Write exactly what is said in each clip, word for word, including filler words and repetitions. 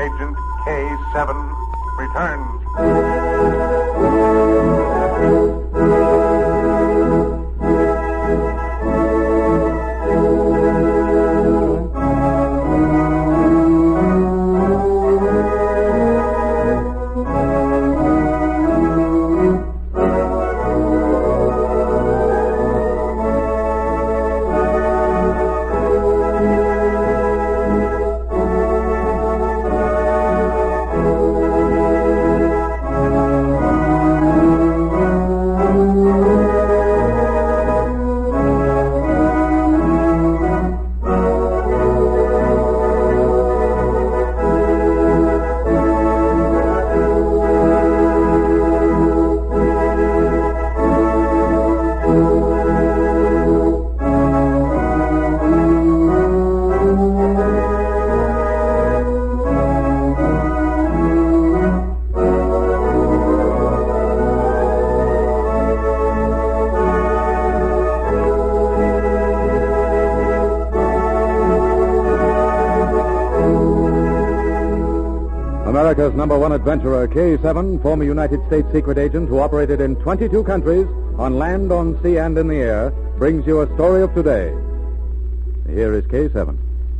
Agent K seven returns. America's number one adventurer, K seven, former United States secret agent who operated in twenty-two countries, on land, on sea, and in the air, brings you a story of today. Here is K seven.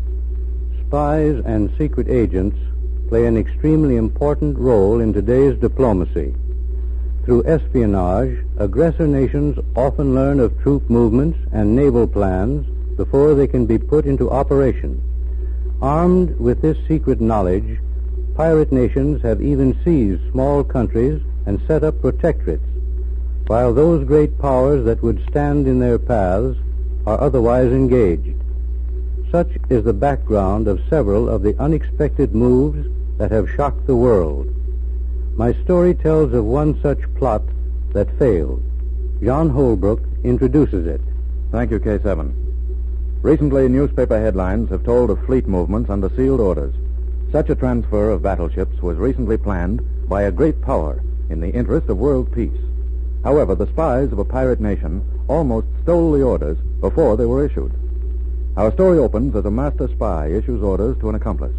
Spies and secret agents play an extremely important role in today's diplomacy. Through espionage, aggressor nations often learn of troop movements and naval plans before they can be put into operation. Armed with this secret knowledge, pirate nations have even seized small countries and set up protectorates, while those great powers that would stand in their paths are otherwise engaged. Such is the background of several of the unexpected moves that have shocked the world. My story tells of one such plot that failed. John Holbrook introduces it. Thank you, K seven. Recently, newspaper headlines have told of fleet movements under sealed orders. Such a transfer of battleships was recently planned by a great power in the interest of world peace. However, the spies of a pirate nation almost stole the orders before they were issued. Our story opens as a master spy issues orders to an accomplice.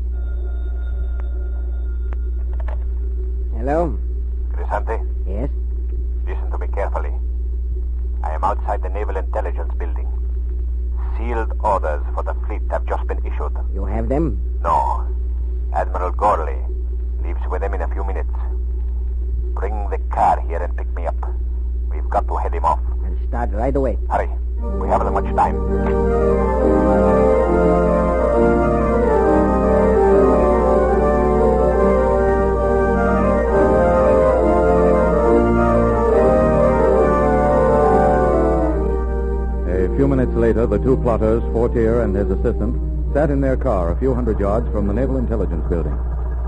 Hello? Crisante? Yes? Listen to me carefully. I am outside the Naval Intelligence Building. Sealed orders for the fleet have just been issued. You have them? No. Admiral Gorley leaves with them in a few minutes. Bring the car here and pick me up. We've got to head him off. I'll start right away. Hurry. We haven't much time. A few minutes later, the two plotters, Fortier and his assistant, sat in their car a few hundred yards from the Naval Intelligence Building.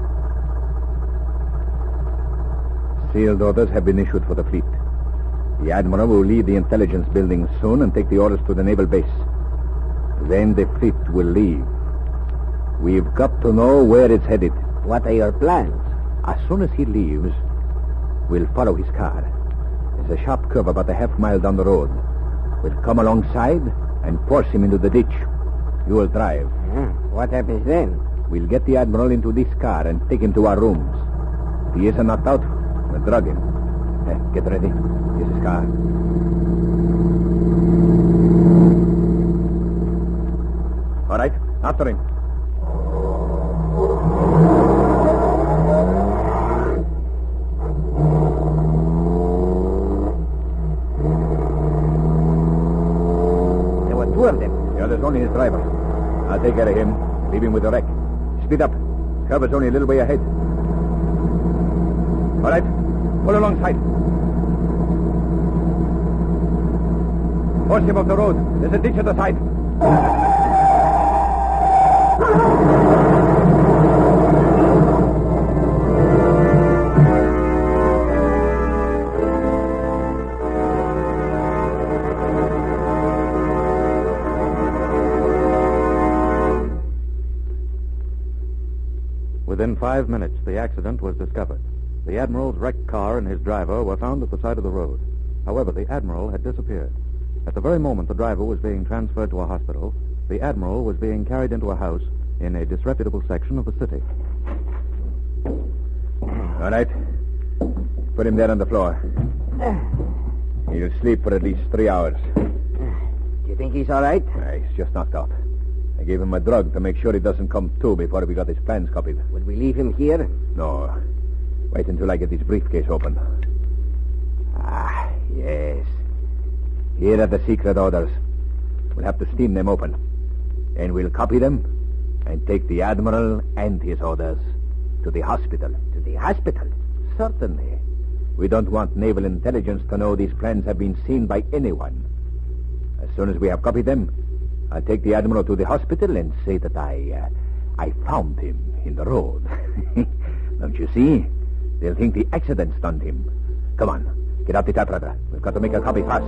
Sealed orders have been issued for the fleet. The Admiral will leave the Intelligence Building soon and take the orders to the naval base. Then the fleet will leave. We've got to know where it's headed. What are your plans? As soon as he leaves, we'll follow his car. There's a sharp curve about a half mile down the road. We'll come alongside and force him into the ditch. You will drive. Uh, what happens then? We'll get the Admiral into this car and take him to our rooms. If he isn't knocked out, we'll drug him. Hey, get ready. Here's his car. All right, after him. There were two of them. Yeah, there's only his driver. I'll take care of him. Leave him with the wreck. Speed up. Curve is only a little way ahead. All right. Pull alongside. Force him off the road. There's a ditch at the side. Within five minutes, the accident was discovered. The Admiral's wrecked car and his driver were found at the side of the road. However, the Admiral had disappeared. At the very moment the driver was being transferred to a hospital, the Admiral was being carried into a house in a disreputable section of the city. All right. Put him there on the floor. He'll sleep for at least three hours. Do you think he's all right? Uh, he's just knocked out. I gave him a drug to make sure he doesn't come to before we got his plans copied. Would we leave him here? No. Wait until I get his briefcase open. Ah, yes. Here are the secret orders. We'll have to steam them open. Then we'll copy them and take the Admiral and his orders to the hospital. To the hospital? Certainly. We don't want naval intelligence to know these plans have been seen by anyone. As soon as we have copied them, I'll take the Admiral to the hospital and say that I uh, I found him in the road. Don't you see? They'll think the accident stunned him. Come on, get out the typewriter. We've got to make a copy fast.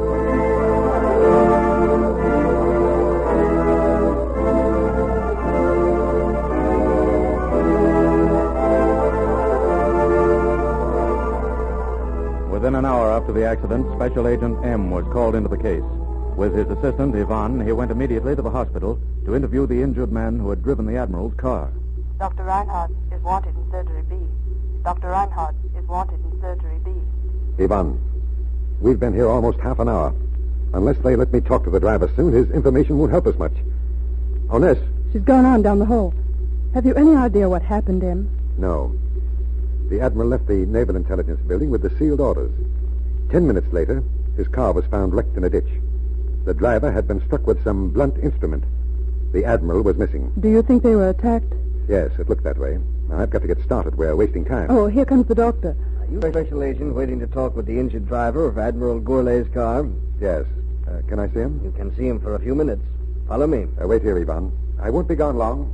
Within an hour after the accident, Special Agent M was called into the case. With his assistant, Ivan, he went immediately to the hospital to interview the injured man who had driven the Admiral's car. Doctor Reinhardt is wanted in Surgery B. Doctor Reinhardt is wanted in Surgery B. Ivan, we've been here almost half an hour. Unless they let me talk to the driver soon, his information won't help us much. Oness? She's gone on down the hall. Have you any idea what happened, Em? No. The Admiral left the Naval Intelligence building with the sealed orders. Ten minutes later, his car was found wrecked in a ditch. The driver had been struck with some blunt instrument. The Admiral was missing. Do you think they were attacked? Yes, it looked that way. Now, I've got to get started. We're wasting time. Oh, here comes the doctor. Are you a special agent waiting to talk with the injured driver of Admiral Gourlay's car? Yes. Uh, can I see him? You can see him for a few minutes. Follow me. Uh, wait here, Ivan. I won't be gone long.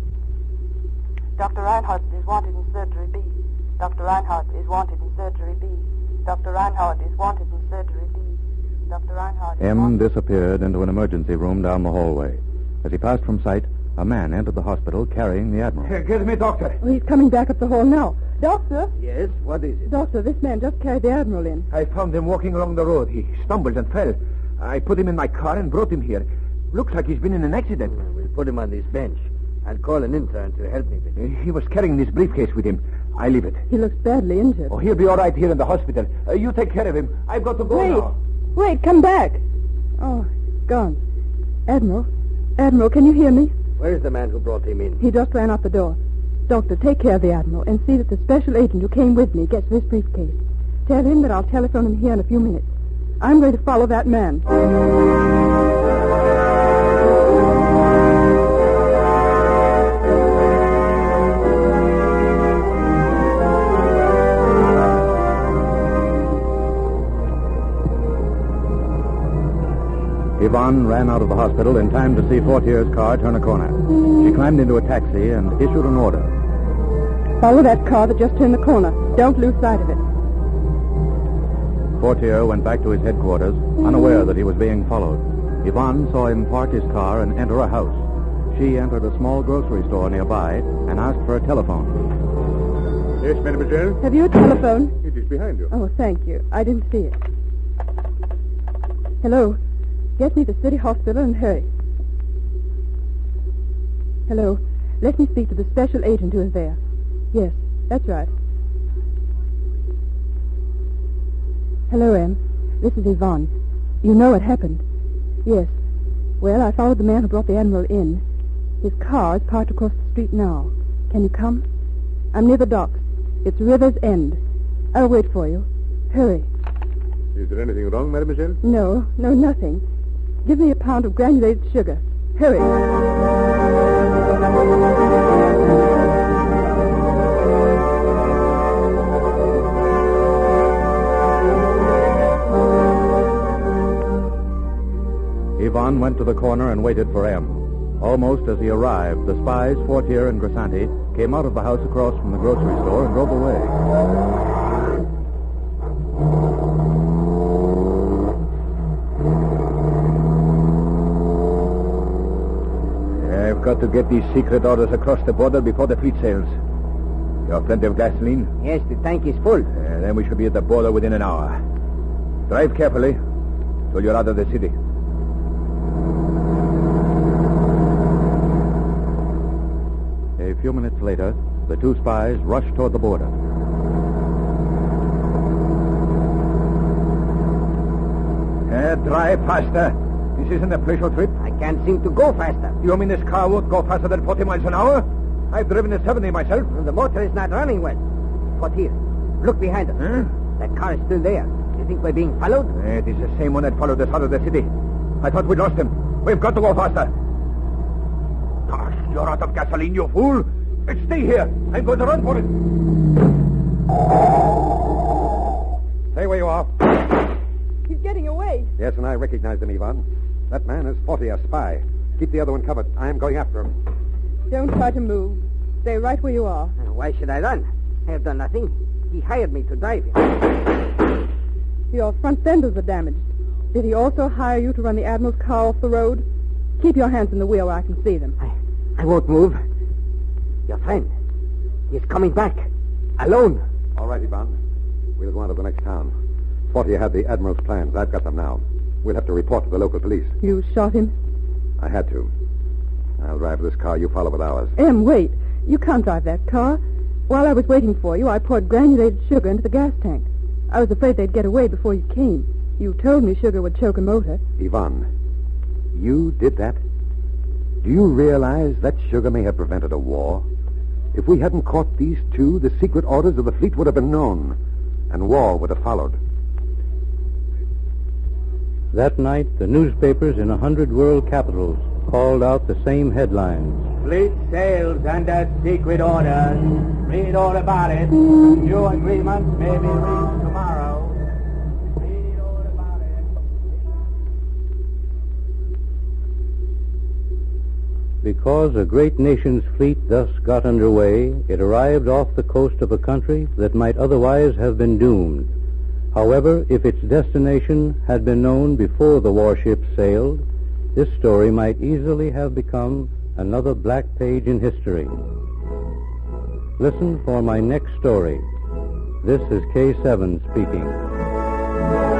Doctor Reinhardt is wanted in Surgery B. Doctor Reinhardt is wanted in Surgery B. Doctor Reinhardt is wanted in Surgery B. Doctor Reinhardt is M wanted... disappeared into an emergency room down the hallway. As he passed from sight, a man entered the hospital carrying the Admiral. Here, give me, Doctor. Oh, he's coming back up the hall now. Doctor? Yes, what is it? Doctor, this man just carried the Admiral in. I found him walking along the road. He stumbled and fell. I put him in my car and brought him here. Looks like he's been in an accident. Well, we'll put him on this bench. I'll call an intern to help me with it. He was carrying this briefcase with him. I leave it. He looks badly injured. Oh, he'll be all right here in the hospital. Uh, you take care of him. I've got to go Wait. now. Wait, come back. Oh, gone. Admiral? Admiral, can you hear me? Where's the man who brought him in? He just ran out the door. Doctor, take care of the Admiral and see that the special agent who came with me gets this briefcase. Tell him that I'll telephone him here in a few minutes. I'm going to follow that man. Yvonne ran out of the hospital in time to see Fortier's car turn a corner. She climbed into a taxi and issued an order. Follow that car that just turned the corner. Don't lose sight of it. Fortier went back to his headquarters, unaware that he was being followed. Yvonne saw him park his car and enter a house. She entered a small grocery store nearby and asked for a telephone. Yes, mademoiselle? Have you a telephone? It is behind you. Oh, thank you. I didn't see it. Hello. Get me to the city hospital and hurry. Hello. Let me speak to the special agent who is there. Yes, that's right. Hello, Em. This is Yvonne. You know what happened? Yes. Well, I followed the man who brought the Admiral in. His car is parked across the street now. Can you come? I'm near the docks. It's River's End. I'll wait for you. Hurry. Is there anything wrong, mademoiselle? No, no, nothing. Give me a pound of granulated sugar. Hurry. Yvonne went to the corner and waited for M. Almost as he arrived, the spies, Fortier and Grisanti, came out of the house across from the grocery store and drove away. I've got to get these secret orders across the border before the fleet sails. You have plenty of gasoline? Yes, the tank is full. Uh, then we should be at the border within an hour. Drive carefully till you're out of the city. A few minutes later, the two spies rushed toward the border. Uh, drive faster. This isn't a pleasure trip. I can't seem to go faster. You mean this car won't go faster than forty miles an hour? I've driven at seventy myself. The motor is not running well. But here, look behind us. Huh? That car is still there. You think we're being followed? Uh, it is the same one that followed us out of the city. I thought we'd lost him. We've got to go faster. Gosh, you're out of gasoline, you fool. Stay here. I'm going to run for it. Stay where you are. He's getting away. Yes, and I recognize him, Ivan. That man is Forty, a spy. Keep the other one covered. I am going after him. Don't try to move. Stay right where you are. Uh, Why should I run? I have done nothing. He hired me to drive him. Your front fenders are damaged. Did he also hire you to run the Admiral's car off the road? Keep your hands in the wheel where I can see them. I, I won't move. Your friend. He's coming back. Alone. All right, Ivan. We'll go on to the next town. Forty had the Admiral's plans. I've got them now. We'll have to report to the local police. You shot him? I had to. I'll drive this car. You follow with ours. Em, wait. You can't drive that car. While I was waiting for you, I poured granulated sugar into the gas tank. I was afraid they'd get away before you came. You told me sugar would choke a motor. Yvonne, you did that? Do you realize that sugar may have prevented a war? If we hadn't caught these two, the secret orders of the fleet would have been known, and war would have followed. That night, the newspapers in a hundred world capitals called out the same headlines. Fleet sails under secret orders. Read all about it. New agreements may be reached tomorrow. Read all about it. Because a great nation's fleet thus got underway, it arrived off the coast of a country that might otherwise have been doomed. However, if its destination had been known before the warships sailed, this story might easily have become another black page in history. Listen for my next story. This is K seven speaking.